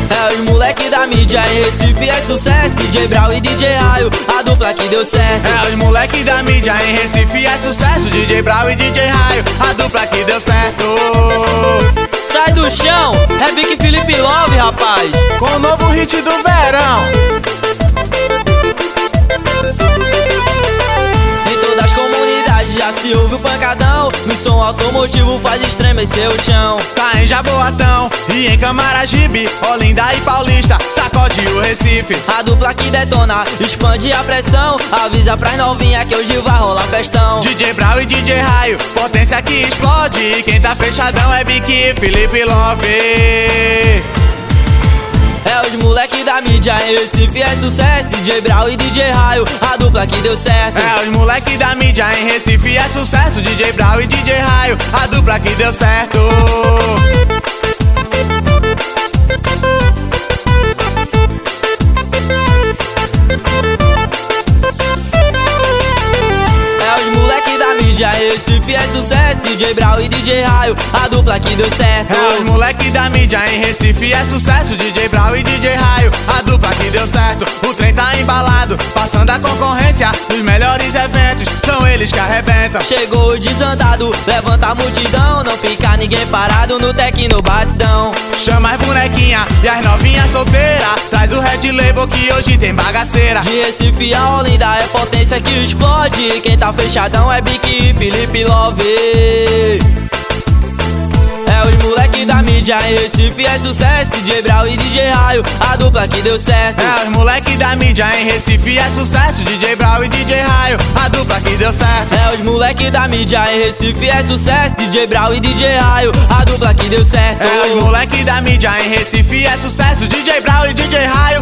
É os moleque da mídia em Recife, é sucesso. DJ Brau e DJ Raio, a dupla que deu certo. É os moleque da mídia em Recife, é sucesso. DJ Brau e DJ Raio, a dupla que deu certo. Sai do chão, é Vic Felipe Love, rapaz. Com o novo hit do verão. Em todas as comunidades já se ouve o pancadão. No som automotivo faz estremecer o chão. Tá em Jaboatão e em Camaragibe, Olinda e Paulista, sacode o Recife. A dupla que detona, expande a pressão. Avisa pras novinha que hoje vai rolar festão. DJ Brau e DJ Raio, potência que explode. E quem tá fechadão é Vic e Felipe Love. É os moleque da mídia em Recife, é sucesso. DJ Brau e DJ Raio, a dupla que deu certo. É os moleque da mídia em Recife, é sucesso. DJ Brau e DJ Raio, a dupla que deu certo. Mídia em Recife é sucesso, DJ Brau e DJ Raio, a dupla que deu certo. É os moleque da mídia em Recife, é sucesso. DJ Brau e DJ Raio, a dupla que deu certo. O trem tá embalado, passando a concorrência. Nos melhores eventos, são eles que arrebentam. Chegou o desandado, levanta a multidão. Não fica ninguém parado no tecno batidão. Chama as bonequinha e as novinhas solteiras. Traz o Red Label que hoje tem bagaceira. De Recife a Olinda é potência que explode. Quem tá fechadão é Vic e Felipe Love. É os moleque da mídia em Recife, é sucesso. DJ Brau e DJ Raio, a dupla que deu certo. É os moleque da mídia em Recife, é sucesso. DJ Brau e DJ Raio, a dupla que deu certo. É os moleque da mídia em Recife, é sucesso. DJ Brau e DJ Raio, a dupla que deu certo. É os moleque da mídia em Recife, é sucesso. DJ Brau e DJ Raio,